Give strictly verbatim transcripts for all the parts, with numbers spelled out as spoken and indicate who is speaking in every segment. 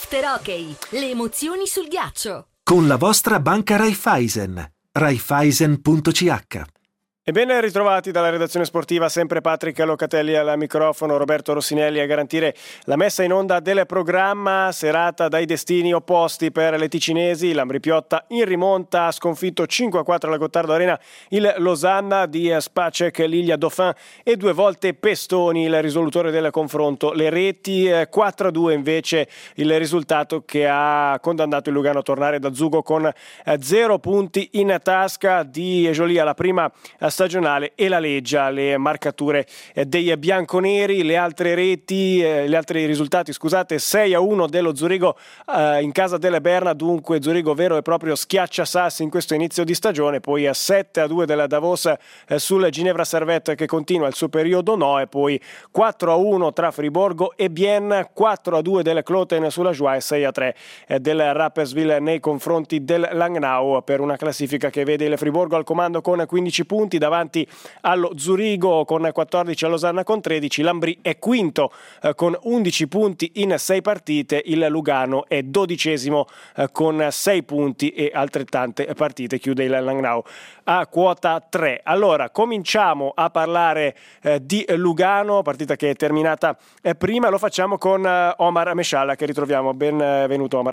Speaker 1: After Hockey, le emozioni sul ghiaccio.
Speaker 2: Con la vostra banca Raiffeisen. Raiffeisen punto c h.
Speaker 3: E ben ritrovati dalla redazione sportiva, sempre Patrick Locatelli al microfono, Roberto Rossinelli a garantire la messa in onda del programma. Serata dai destini opposti per le ticinesi. L'Ambri Piotta in rimonta ha sconfitto cinque a quattro alla Gottardo Arena il Losanna di Spacek, Lilia Dauphin e due volte Pestoni il risolutore del confronto. Le reti quattro a due invece il risultato che ha condannato il Lugano a tornare da Zugo con zero punti in tasca. Di Jolie alla prima stagionale e la Leggia le marcature dei bianconeri. Le altre reti, eh, gli altri risultati, scusate: sei a uno dello Zurigo eh, in casa delle Berna, dunque Zurigo vero e proprio schiacciasassi in questo inizio di stagione. Poi a sette a due della Davos eh, sul Ginevra Servette che continua il suo periodo no, e poi quattro a uno tra Friborgo e Bienne, quattro a due del Kloten sulla Joie e sei a tre eh, del Rapperswil nei confronti del Langnau, per una classifica che vede il Friborgo al comando con quindici punti, davanti allo Zurigo con quattordici, a Losanna con tredici. L'Ambri è quinto eh, con undici punti in sei partite, il Lugano è dodicesimo eh, con sei punti e altrettante partite, chiude il Langnau a quota tre. Allora cominciamo a parlare eh, di Lugano, partita che è terminata eh, prima. Lo facciamo con eh, Omar Mescialla, che ritroviamo. Benvenuto Omar.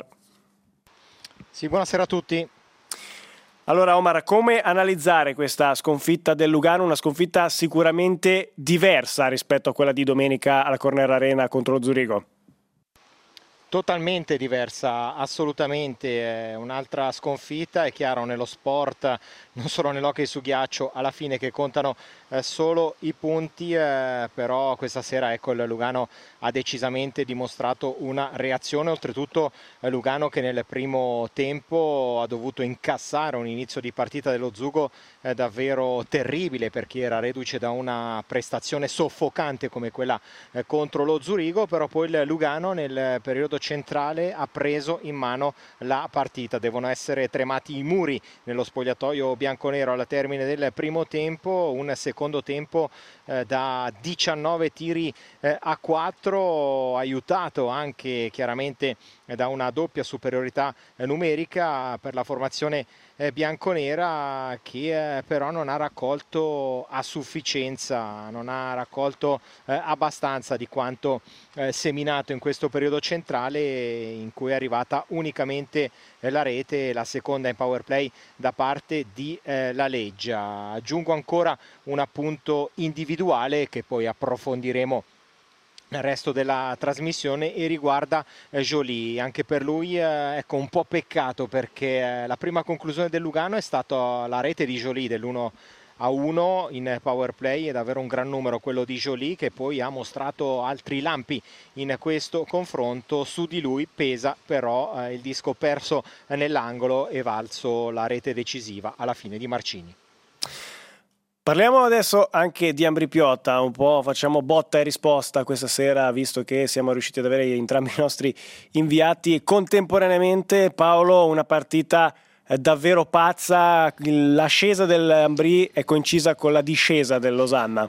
Speaker 4: Sì, buonasera a tutti.
Speaker 3: Allora Omar, come analizzare questa sconfitta del Lugano? Una sconfitta sicuramente diversa rispetto a quella di domenica alla Corner Arena contro lo Zurigo.
Speaker 4: Totalmente diversa, assolutamente, è un'altra sconfitta. È chiaro, nello sport, non solo nell'hockey su ghiaccio, alla fine che contano eh, solo i punti, eh, però questa sera ecco il Lugano ha decisamente dimostrato una reazione. Oltretutto eh, Lugano che nel primo tempo ha dovuto incassare un inizio di partita dello Zugo eh, davvero terribile, perché era reduce da una prestazione soffocante come quella eh, contro lo Zurigo, però poi il Lugano nel periodo centrale ha preso in mano la partita. Devono essere tremati i muri nello spogliatoio bianconero al termine del primo tempo, un secondo tempo eh, da diciannove tiri eh, a quattro, aiutato anche chiaramente eh, da una doppia superiorità eh, numerica per la formazione eh, bianconera, che eh, però non ha raccolto a sufficienza, non ha raccolto eh, abbastanza di quanto eh, seminato in questo periodo centrale, in cui è arrivata unicamente eh, la rete, la seconda in power play da parte di eh, la Leggia. Aggiungo ancora un appunto individuale che poi approfondiremo nel resto della trasmissione e riguarda eh, Jolie. Anche per lui eh, ecco un po' peccato, perché eh, la prima conclusione del Lugano è stata la rete di Jolie dell'uno a uno in power play. È davvero un gran numero quello di Jolie, che poi ha mostrato altri lampi in questo confronto. Su di lui pesa però eh, il disco perso nell'angolo e valso la rete decisiva alla fine di Marcini.
Speaker 3: Parliamo adesso anche di Ambri Piotta, un po' facciamo botta e risposta questa sera, visto che siamo riusciti ad avere entrambi i nostri inviati contemporaneamente. Paolo, una partita davvero pazza, l'ascesa dell'Ambri è coincisa con la discesa del Losanna.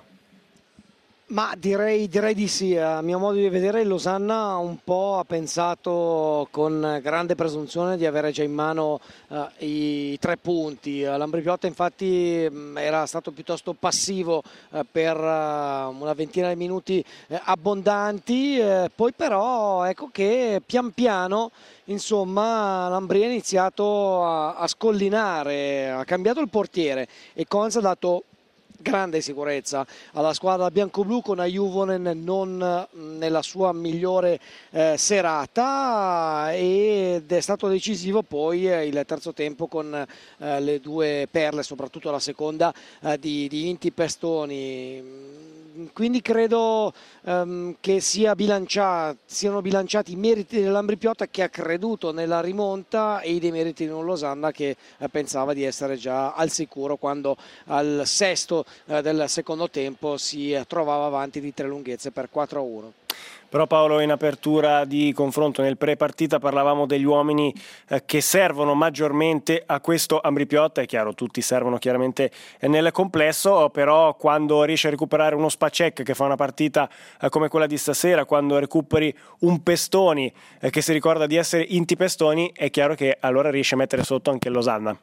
Speaker 5: Ma direi, direi di sì. A mio modo di vedere il Losanna un po' ha pensato con grande presunzione di avere già in mano uh, i tre punti. L'Ambri Piotta infatti mh, era stato piuttosto passivo uh, per uh, una ventina di minuti uh, abbondanti, uh, poi però ecco che pian piano insomma l'Ambri ha iniziato a, a scollinare, ha cambiato il portiere e Cons ha dato grande sicurezza alla squadra bianco-blu, con Ajuvonen non nella sua migliore eh, serata, ed è stato decisivo poi eh, il terzo tempo con eh, le due perle, soprattutto la seconda eh, di, di Inti Pestoni. Quindi credo um, che sia bilanciato, siano bilanciati i meriti dell'Ambri Piotta, che ha creduto nella rimonta, e i demeriti di un Losanna che eh, pensava di essere già al sicuro quando al sesto eh, del secondo tempo si eh, trovava avanti di tre lunghezze per quattro a uno.
Speaker 3: Però Paolo, in apertura di confronto nel pre-partita parlavamo degli uomini eh, che servono maggiormente a questo Ambrì-Piotta. È chiaro, tutti servono chiaramente nel complesso, però quando riesci a recuperare uno Spacek che fa una partita eh, come quella di stasera, quando recuperi un Pestoni eh, che si ricorda di essere Inti Pestoni, è chiaro che allora riesci a mettere sotto anche il Losanna.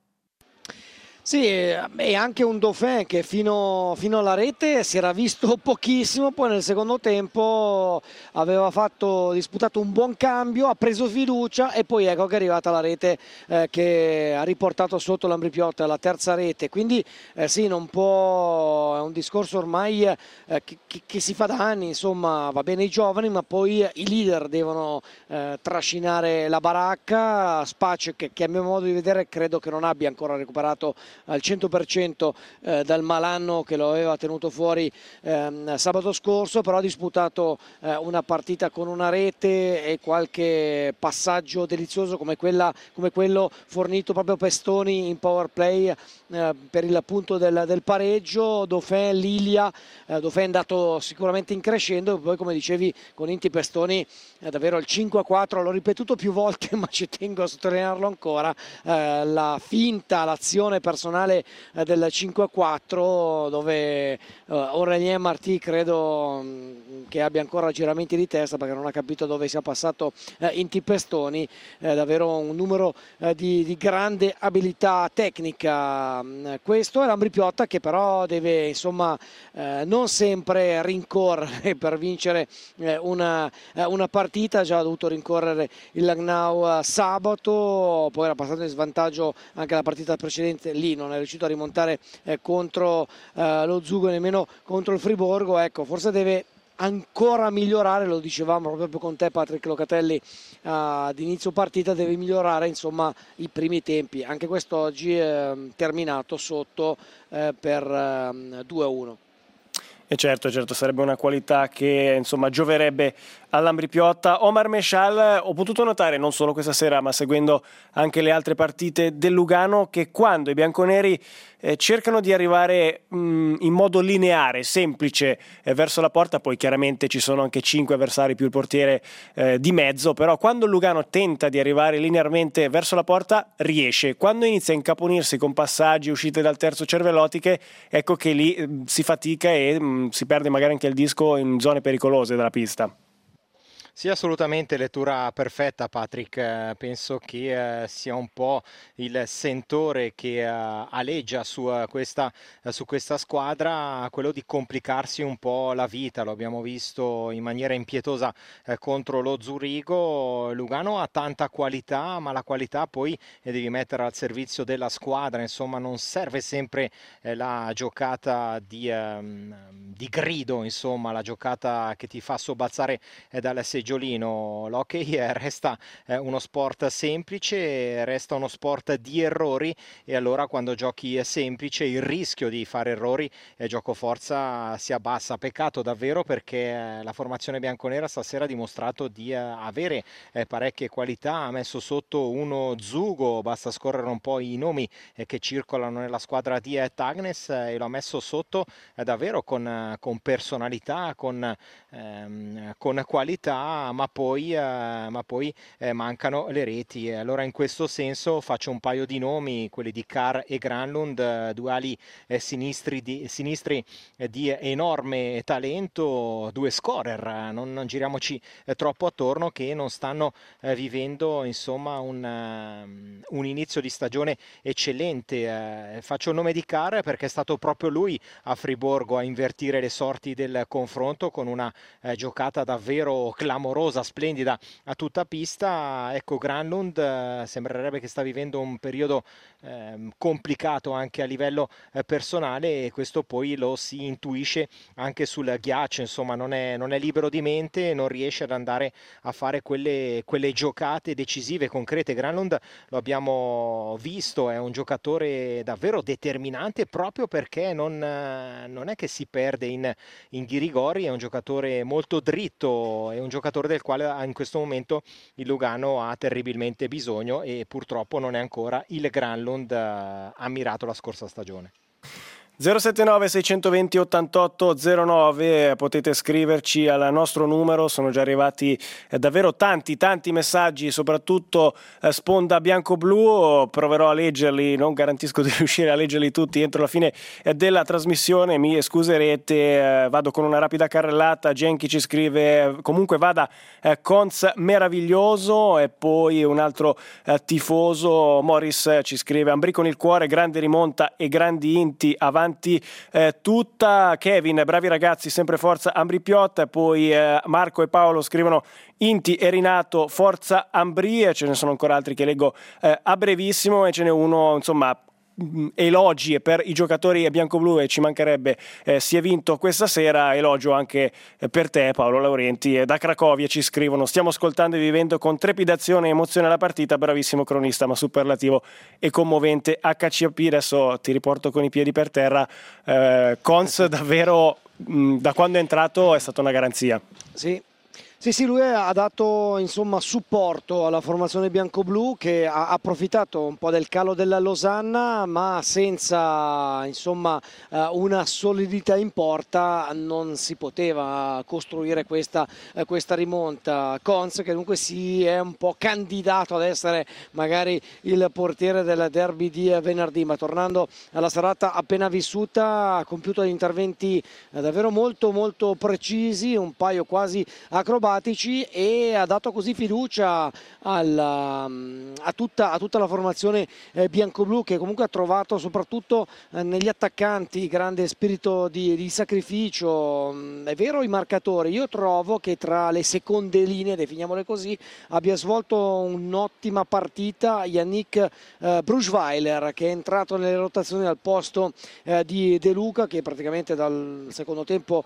Speaker 5: Sì, e anche un Dauphin che fino, fino alla rete si era visto pochissimo, poi nel secondo tempo aveva fatto, disputato un buon cambio, ha preso fiducia e poi ecco che è arrivata la rete eh, che ha riportato sotto l'Ambrì-Piotta, la terza rete, quindi eh, sì, non può, è un discorso ormai eh, che, che si fa da anni, insomma va bene i giovani ma poi i leader devono eh, trascinare la baracca. Spacek, che a mio modo di vedere credo che non abbia ancora recuperato al cento per cento eh, dal malanno che lo aveva tenuto fuori ehm, sabato scorso, però ha disputato eh, una partita con una rete e qualche passaggio delizioso come, quella, come quello fornito proprio Pestoni in power play eh, per il punto del, del pareggio. Dauphin, Lilia, eh, Dauphin è andato sicuramente in crescendo e poi come dicevi con Inti Pestoni è davvero il cinque a quattro, l'ho ripetuto più volte ma ci tengo a sottolinearlo ancora, eh, la finta, l'azione personale del cinque a quattro dove uh, Aurélien Marty credo mh, che abbia ancora giramenti di testa perché non ha capito dove sia passato uh, Inti Pestoni, eh, davvero un numero uh, di, di grande abilità tecnica. Uh, questo è l'Ambrì-Piotta che però deve insomma uh, non sempre rincorrere per vincere uh, una, uh, una partita, già ha dovuto rincorrere il Langnau uh, sabato, poi era passato in svantaggio anche la partita precedente, lì non è riuscito a rimontare eh, contro eh, lo Zugo, nemmeno contro il Friburgo. Ecco, forse deve ancora migliorare, lo dicevamo proprio con te Patrick Locatelli eh, ad inizio partita, deve migliorare insomma i primi tempi. Anche quest'oggi è eh, terminato sotto eh, per eh, due a uno.
Speaker 3: E certo, certo, sarebbe una qualità che insomma gioverebbe all'Ambrì-Piotta. Omar Meshal, ho potuto notare non solo questa sera ma seguendo anche le altre partite del Lugano che quando i bianconeri eh, cercano di arrivare mh, in modo lineare, semplice eh, verso la porta, poi chiaramente ci sono anche cinque avversari più il portiere eh, di mezzo, però quando il Lugano tenta di arrivare linearmente verso la porta riesce, quando inizia a incaponirsi con passaggi, uscite dal terzo cervellotiche, ecco che lì eh, si fatica e mh, si perde magari anche il disco in zone pericolose della pista.
Speaker 4: Sì, assolutamente, lettura perfetta Patrick, eh, penso che eh, sia un po' il sentore che eh, aleggia su, eh, questa, eh, su questa squadra, quello di complicarsi un po' la vita, lo abbiamo visto in maniera impietosa eh, contro lo Zurigo. Lugano ha tanta qualità, ma la qualità poi eh, devi mettere al servizio della squadra, insomma non serve sempre eh, la giocata di, ehm, di grido, insomma la giocata che ti fa sobbalzare eh, dal seggiolino. L'hockey resta eh, uno sport semplice, resta uno sport di errori e allora quando giochi è semplice il rischio di fare errori e gioco forza si abbassa. Peccato davvero perché la formazione bianconera stasera ha dimostrato di eh, avere eh, parecchie qualità, ha messo sotto uno Zugo, basta scorrere un po' i nomi eh, che circolano nella squadra di eh, Tagnes eh, e l'ha messo sotto eh, davvero con, eh, con personalità, con, ehm, con qualità, ma poi, eh, ma poi eh, mancano le reti. Allora in questo senso faccio un paio di nomi, quelli di Carr e Granlund, eh, due ali eh, sinistri, di, sinistri eh, di enorme talento, due scorer, non, non giriamoci eh, troppo attorno, che non stanno eh, vivendo insomma un, uh, un inizio di stagione eccellente. Eh, faccio il nome di Carr perché è stato proprio lui a Friburgo a invertire le sorti del confronto con una eh, giocata davvero clamorosa, splendida a tutta pista. Ecco, Granlund eh, sembrerebbe che sta vivendo un periodo eh, complicato anche a livello eh, personale e questo poi lo si intuisce anche sul ghiaccio, insomma non è, non è libero di mente, non riesce ad andare a fare quelle, quelle giocate decisive, concrete. Granlund lo abbiamo visto, è un giocatore davvero determinante proprio perché non, non è che si perde in, in ghirigori, è un giocatore molto dritto, è un giocatore del quale in questo momento il Lugano ha terribilmente bisogno e purtroppo non è ancora il Granlund eh, ammirato la scorsa stagione.
Speaker 3: zero sette nove sei due zero ottantotto zero nove, potete scriverci al nostro numero, sono già arrivati eh, davvero tanti tanti messaggi, soprattutto eh, sponda bianco-blu, proverò a leggerli, non garantisco di riuscire a leggerli tutti entro la fine eh, della trasmissione, mi scuserete, eh, vado con una rapida carrellata. Genki ci scrive eh, comunque vada eh, Conz meraviglioso, e poi un altro eh, tifoso, Morris, eh, ci scrive Ambrì con il cuore, grande rimonta e grandi inti, avanti Eh, tutta. Kevin, bravi ragazzi, sempre forza Ambrì Piotta. E poi eh, Marco e Paolo scrivono Inti e Rinato, forza Ambrì, e ce ne sono ancora altri che leggo eh, a brevissimo, e ce n'è uno, insomma, elogi per i giocatori bianco-blu, e ci mancherebbe, eh, si è vinto questa sera. Elogio anche eh, per te, Paolo Laurenti, e da Cracovia ci scrivono stiamo ascoltando e vivendo con trepidazione e emozione la partita, bravissimo cronista, ma superlativo e commovente. acca ci pi, adesso ti riporto con i piedi per terra. eh, Conz davvero mh, da quando è entrato è stata una garanzia.
Speaker 5: Sì. Sì, sì, lui ha dato insomma supporto alla formazione bianco-blu, che ha approfittato un po' del calo della Losanna, ma senza insomma una solidità in porta non si poteva costruire questa, questa rimonta. Conz, che dunque si è un po' candidato ad essere magari il portiere del derby di venerdì, ma tornando alla serata appena vissuta ha compiuto degli interventi davvero molto molto precisi, un paio quasi acrobatici, e ha dato così fiducia alla, a, tutta, a tutta la formazione eh, bianco-blu, che comunque ha trovato soprattutto eh, negli attaccanti grande spirito di, di sacrificio. È vero, i marcatori, io trovo che tra le seconde linee, definiamole così, abbia svolto un'ottima partita Yannick eh, Bruchweiler, che è entrato nelle rotazioni al posto eh, di De Luca, che praticamente dal secondo tempo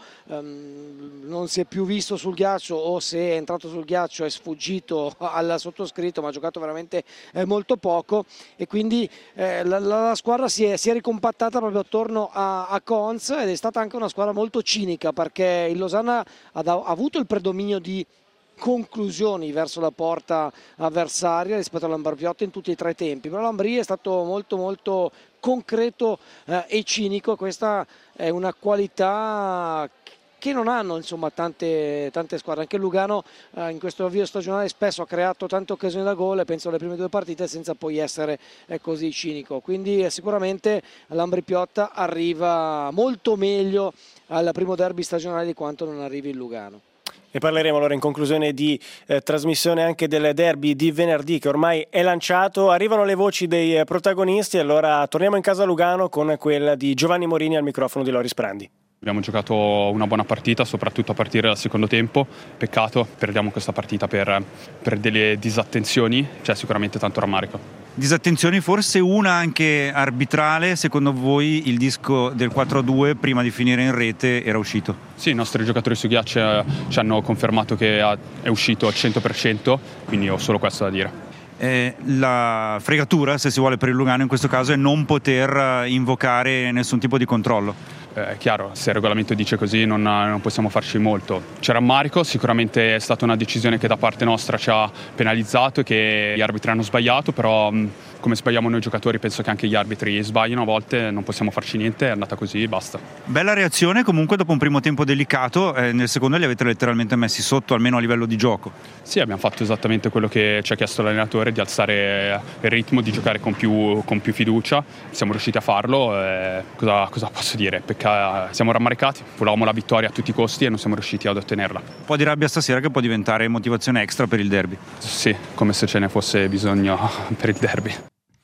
Speaker 5: ehm, non si è più visto sul ghiaccio, o se è entrato sul ghiaccio è sfuggito al sottoscritto, ma ha giocato veramente eh, molto poco, e quindi eh, la, la squadra si è, si è ricompattata proprio attorno a, a Conz, ed è stata anche una squadra molto cinica, perché il Losanna ha, ha avuto il predominio di conclusioni verso la porta avversaria rispetto all'Ambrì Piotta in tutti e tre i tempi, però l'Ambrì è stato molto molto concreto eh, e cinico. Questa è una qualità che non hanno insomma tante, tante squadre. Anche Lugano eh, in questo avvio stagionale spesso ha creato tante occasioni da gol, e penso alle prime due partite, senza poi essere eh, così cinico. Quindi eh, sicuramente l'Ambrì Piotta arriva molto meglio al primo derby stagionale di quanto non arrivi il Lugano.
Speaker 3: E parleremo allora in conclusione di eh, trasmissione anche del derby di venerdì, che ormai è lanciato. Arrivano le voci dei eh, protagonisti, allora torniamo in casa Lugano con quella di Giovanni Morini al microfono di Loris Prandi.
Speaker 6: Abbiamo giocato una buona partita, soprattutto a partire dal secondo tempo. Peccato, perdiamo questa partita per, per delle disattenzioni, c'è sicuramente tanto rammarico.
Speaker 7: Disattenzioni, forse una anche arbitrale. Secondo voi il disco del quattro a due prima di finire in rete era uscito?
Speaker 6: Sì, i nostri giocatori su ghiaccio ci hanno confermato che è uscito al cento per cento, quindi ho solo questo da dire.
Speaker 7: Eh, la fregatura, se si vuole, per il Lugano in questo caso è non poter invocare nessun tipo di controllo.
Speaker 6: È chiaro, se il regolamento dice così non, non possiamo farci molto. C'è rammarico, sicuramente è stata una decisione che da parte nostra ci ha penalizzato e che gli arbitri hanno sbagliato, però come sbagliamo noi giocatori penso che anche gli arbitri sbagliano a volte, non possiamo farci niente, è andata così, basta. Bella reazione comunque dopo un primo tempo delicato, eh, nel secondo li avete letteralmente messi sotto, almeno a livello di gioco. Sì, abbiamo fatto esattamente quello che ci ha chiesto l'allenatore, di alzare il ritmo, di giocare con più, con più fiducia, siamo riusciti a farlo, eh, cosa, cosa posso dire? Pecca, siamo rammaricati, volevamo la vittoria a tutti i costi e non siamo riusciti ad ottenerla. Un po' di rabbia stasera che può diventare motivazione extra per il derby. Sì, come se ce ne fosse bisogno per il derby.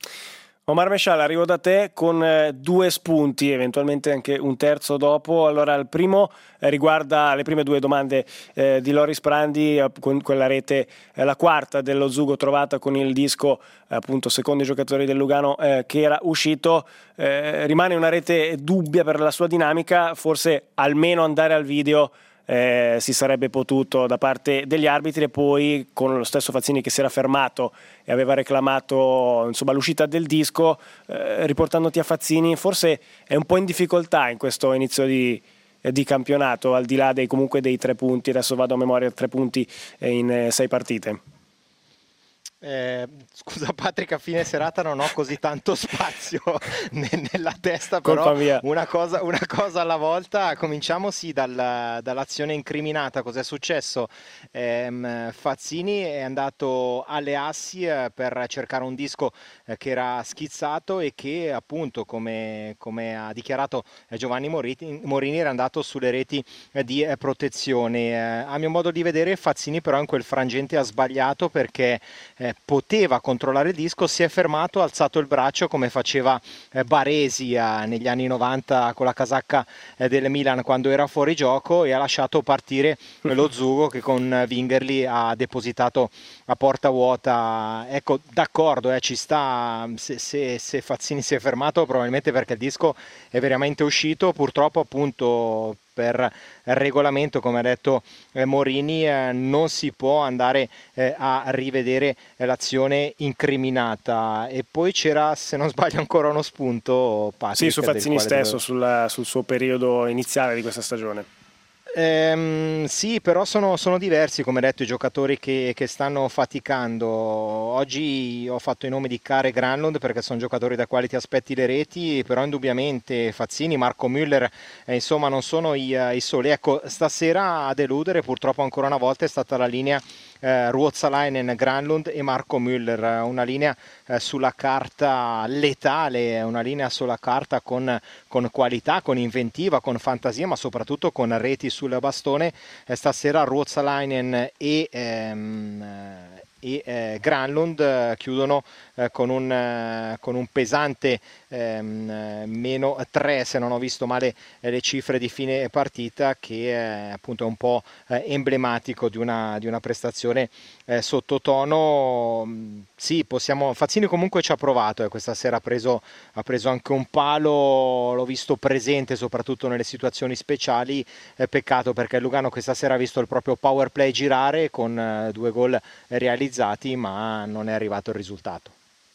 Speaker 3: Omar Mescial, arrivo da te con eh, due spunti, eventualmente anche un terzo dopo. Allora, il primo eh, riguarda le prime due domande eh, di Loris Prandi, eh, con quella rete, eh, la quarta dello Zugo trovata con il disco, eh, appunto, secondo i giocatori del Lugano, eh, che era uscito. Eh, rimane una rete dubbia per la sua dinamica, forse almeno andare al video Eh, si sarebbe potuto da parte degli arbitri, e poi con lo stesso Fazzini che si era fermato e aveva reclamato insomma l'uscita del disco, eh, riportandoti a Fazzini, forse è un po' in difficoltà in questo inizio di, eh, di campionato, al di là dei comunque dei tre punti. Adesso vado a memoria, tre punti in eh, sei partite.
Speaker 4: Eh, scusa Patrick, a fine serata non ho così tanto spazio ne- nella testa,
Speaker 3: Colpa
Speaker 4: però
Speaker 3: mia.
Speaker 4: una cosa, una cosa alla volta. Cominciamo sì dal- dall'azione incriminata. Cos'è successo? Ehm, Fazzini è andato alle assi eh, per cercare un disco eh, che era schizzato e che appunto, come, come ha dichiarato eh, Giovanni Morini, Morini, era andato sulle reti eh, di eh, protezione. Eh, a mio modo di vedere Fazzini però in quel frangente ha sbagliato, perché eh, poteva controllare il disco, si è fermato, ha alzato il braccio come faceva eh, Baresi eh, negli anni novanta con la casacca eh, del Milan quando era fuori gioco, e ha lasciato partire eh, lo Zugo che con eh, Vingerli ha depositato a porta vuota. Ecco, d'accordo, eh, ci sta, se, se, se Fazzini si è fermato probabilmente perché il disco è veramente uscito. Purtroppo appunto per regolamento, come ha detto eh, Morini, eh, non si può andare eh, a rivedere eh, l'azione incriminata. E poi c'era, se non sbaglio, ancora uno spunto, Patrick,
Speaker 3: Sì, su Fazzini stesso,
Speaker 4: dovevo...
Speaker 3: sulla, sul suo periodo iniziale di questa stagione.
Speaker 4: Ehm, sì, però sono, sono diversi, come detto, i giocatori che, che stanno faticando. Oggi ho fatto i nomi di Care e Granlund perché sono giocatori da quali ti aspetti le reti, però indubbiamente Fazzini, Marco Müller, eh, insomma non sono i, i soli. Ecco, stasera a deludere purtroppo ancora una volta è stata la linea eh, Ruotsalainen, Granlund e Marco Müller, una linea eh, sulla carta letale, una linea sulla carta con, con qualità, con inventiva, con fantasia, ma soprattutto con reti sul bastone. Eh, stasera Ruotsalainen e, ehm, e eh, Granlund eh, chiudono eh, con, un, eh, con un pesante ehm, meno tre, se non ho visto male eh, le cifre di fine partita, che eh, appunto è un po' eh, emblematico di una, di una prestazione eh, sottotono. Sì, possiamo, Fazzini comunque ci ha provato, eh, questa sera ha preso, ha preso anche un palo, l'ho visto presente soprattutto nelle situazioni speciali. Eh, peccato perché Lugano questa sera ha visto il proprio power play girare con eh, due gol realizzati, ma non è arrivato il risultato.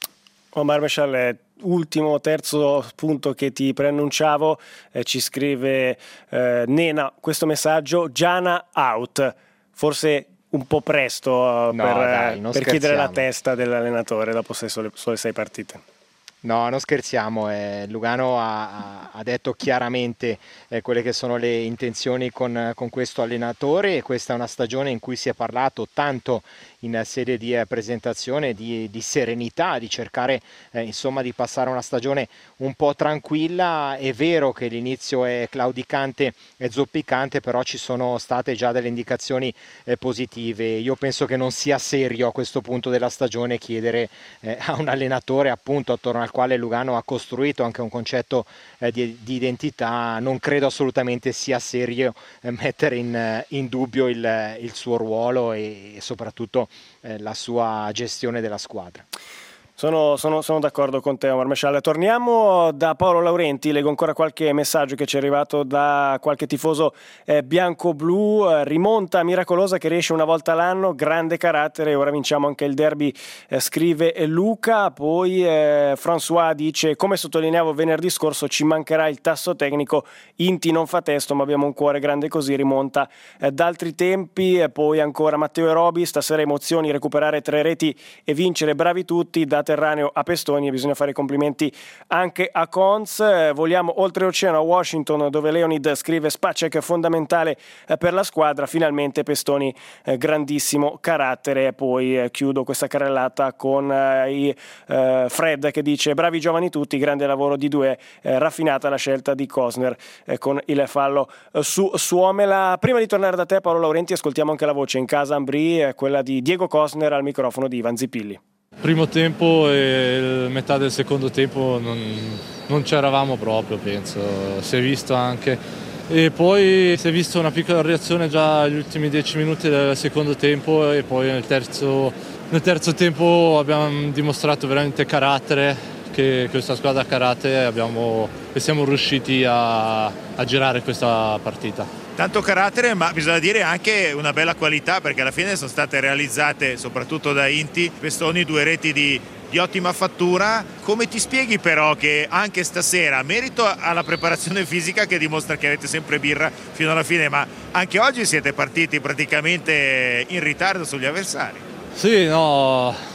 Speaker 3: Omar Mescial, ultimo, terzo punto che ti preannunciavo, eh, ci scrive eh, Nena questo messaggio: Giana out, forse un po' presto uh,
Speaker 4: no,
Speaker 3: per,
Speaker 4: dai,
Speaker 3: per chiedere la testa dell'allenatore dopo sei sole, sole sei partite.
Speaker 4: No, non scherziamo, eh, Lugano ha, ha detto chiaramente eh, quelle che sono le intenzioni con, con questo allenatore, e questa è una stagione in cui si è parlato tanto in serie di eh, presentazione di, di serenità, di cercare eh, insomma di passare una stagione un po' tranquilla. È vero che l'inizio è claudicante e zoppicante, però ci sono state già delle indicazioni eh, positive. Io penso che non sia serio a questo punto della stagione chiedere eh, a un allenatore appunto attorno al quale Lugano ha costruito anche un concetto eh, di, di identità. Non credo assolutamente sia serio eh, mettere in, in dubbio il, il suo ruolo e, e soprattutto eh, la sua gestione della squadra.
Speaker 3: Sono, sono, sono d'accordo con te, Omar Mescial. Torniamo da Paolo Laurenti, leggo ancora qualche messaggio che ci è arrivato da qualche tifoso eh, bianco-blu. Eh, rimonta miracolosa che riesce una volta l'anno, grande carattere, ora vinciamo anche il derby, eh, scrive Luca. Poi eh, François dice: come sottolineavo venerdì scorso, ci mancherà il tasso tecnico, Inti non fa testo ma abbiamo un cuore grande così, rimonta eh, d'altri tempi. E poi ancora Matteo e Roby: stasera emozioni, recuperare tre reti e vincere, bravi tutti, da Terraneo a Pestoni, e bisogna fare complimenti anche a Cons. Eh, vogliamo oltreoceano a Washington, dove Leonid scrive: Spacek è fondamentale eh, per la squadra, finalmente Pestoni eh, grandissimo carattere. E poi eh, chiudo questa carrellata con eh, i, eh, Fred che dice: bravi giovani tutti, grande lavoro di due, eh, raffinata la scelta di Cosner eh, con il fallo eh, su Suomela. Prima di tornare da te, Paolo Laurenti, ascoltiamo anche la voce in casa Ambri, eh, quella di Diego Cosner al microfono di Ivan Zipilli.
Speaker 8: Primo tempo e metà del secondo tempo non, non c'eravamo proprio, penso, si è visto anche. E poi si è visto una piccola reazione già agli ultimi dieci minuti del secondo tempo, e poi nel terzo, nel terzo tempo abbiamo dimostrato veramente carattere, che questa squadra ha carattere, e, abbiamo, e siamo riusciti a, a girare questa partita.
Speaker 9: Tanto carattere, ma bisogna dire anche una bella qualità, perché alla fine sono state realizzate soprattutto da Inti, Pestoni, due reti di, di ottima fattura. Come ti spieghi però che anche stasera, merito alla preparazione fisica che dimostra che avete sempre birra fino alla fine, ma anche oggi siete partiti praticamente in ritardo sugli avversari?
Speaker 8: Sì, no,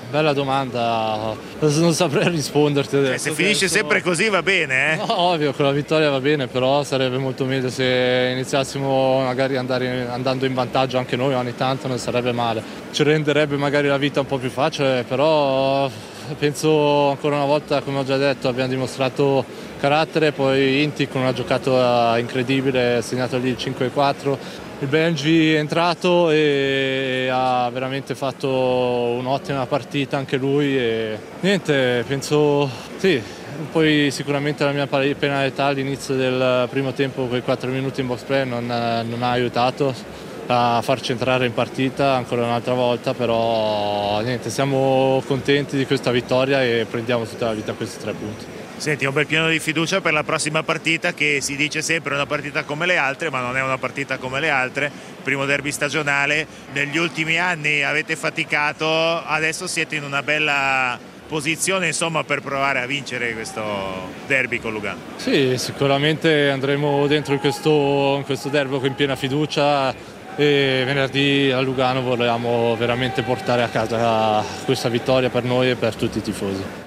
Speaker 8: bella domanda, non saprei risponderti adesso.
Speaker 9: Cioè, se finisce penso... sempre così va bene, eh?
Speaker 8: No, ovvio, con la vittoria va bene, però sarebbe molto meglio se iniziassimo magari andare, andando in vantaggio anche noi ogni tanto, non sarebbe male. Ci renderebbe magari la vita un po' più facile, però penso ancora una volta, come ho già detto, abbiamo dimostrato carattere, poi Inti con una giocata incredibile, ha segnato lì il cinque a quattro. Il Benji è entrato e ha veramente fatto un'ottima partita anche lui e niente, penso sì, poi sicuramente la mia penalità all'inizio del primo tempo, quei quattro minuti in box play non, non ha aiutato a farci entrare in partita ancora un'altra volta, però niente, siamo contenti di questa vittoria e prendiamo tutta la vita questi tre punti.
Speaker 9: Senti, un bel pieno di fiducia per la prossima partita, che si dice sempre una partita come le altre, ma non è una partita come le altre. Primo derby stagionale, negli ultimi anni avete faticato, adesso siete in una bella posizione insomma per provare a vincere questo derby con Lugano.
Speaker 8: Sì, sicuramente andremo dentro in questo, in questo derby con piena fiducia e venerdì a Lugano vogliamo veramente portare a casa questa vittoria per noi e per tutti i tifosi.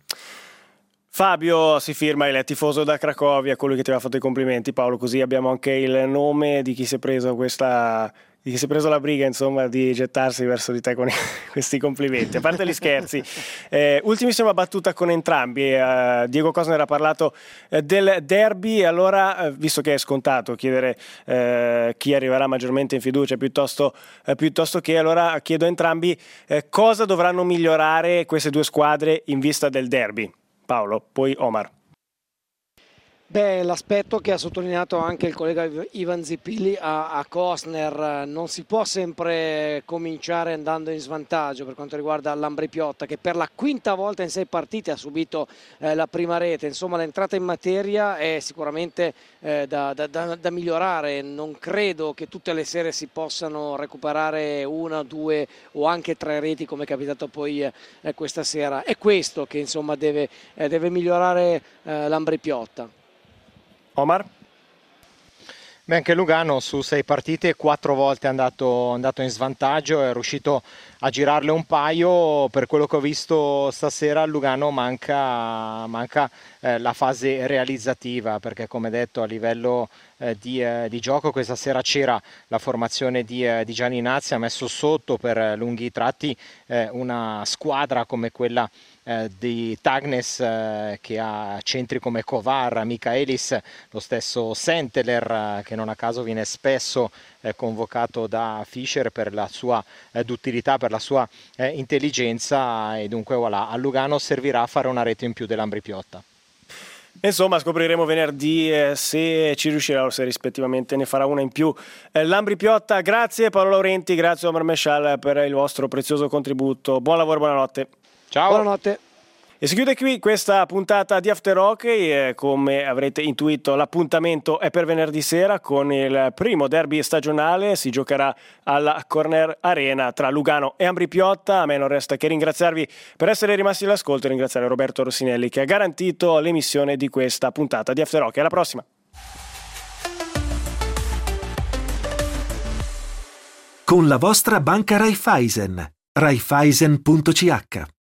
Speaker 3: Fabio si firma il tifoso da Cracovia, colui che ti aveva fatto i complimenti, Paolo, così abbiamo anche il nome di chi si è preso questa di chi si è preso la briga insomma di gettarsi verso di te con questi complimenti. A parte gli scherzi, eh, ultimissima battuta con entrambi. eh, Diego Cosner ha parlato eh, del derby, allora eh, visto che è scontato chiedere eh, chi arriverà maggiormente in fiducia piuttosto, eh, piuttosto che, allora chiedo a entrambi eh, cosa dovranno migliorare queste due squadre in vista del derby. Paolo, poi Omar.
Speaker 5: Beh, l'aspetto che ha sottolineato anche il collega Ivan Zippilli a, a Cosner, non si può sempre cominciare andando in svantaggio per quanto riguarda l'Ambri Piotta, che per la quinta volta in sei partite ha subito eh, la prima rete. Insomma, l'entrata in materia è sicuramente eh, da, da, da, da migliorare. Non credo che tutte le sere si possano recuperare una, due o anche tre reti come è capitato poi eh, questa sera. È questo che insomma deve, eh, deve migliorare eh, l'Ambri Piotta.
Speaker 3: Omar?
Speaker 4: Beh, anche Lugano su sei partite quattro volte è andato, andato in svantaggio, è riuscito a girarle un paio. Per quello che ho visto stasera a Lugano manca, manca eh, la fase realizzativa, perché come detto a livello eh, di, eh, di gioco questa sera c'era la formazione di, eh, di Gianni Nazzi, ha messo sotto per lunghi tratti eh, una squadra come quella Eh, di Tagnes eh, che ha centri come Kovar, Michaelis, lo stesso Senteler eh, che non a caso viene spesso eh, convocato da Fischer per la sua eh, duttilità, per la sua eh, intelligenza, e dunque voilà, a Lugano servirà a fare una rete in più dell'Ambri Piotta.
Speaker 3: Insomma, scopriremo venerdì eh, se ci riuscirà o se rispettivamente ne farà una in più eh, l'Ambri Piotta. Grazie Paolo Laurenti, grazie Omar Mescial per il vostro prezioso contributo. Buon lavoro, buonanotte.
Speaker 4: Ciao.
Speaker 5: Buonanotte.
Speaker 3: E si chiude qui questa puntata di After Hockey. Eh, come avrete intuito, l'appuntamento è per venerdì sera con il primo derby stagionale. Si giocherà alla Corner Arena tra Lugano e Ambri Piotta. A me non resta che ringraziarvi per essere rimasti all'ascolto e ringraziare Roberto Rossinelli che ha garantito l'emissione di questa puntata di After Hockey. Alla prossima.
Speaker 2: Con la vostra banca Raiffeisen. Raiffeisen punto c h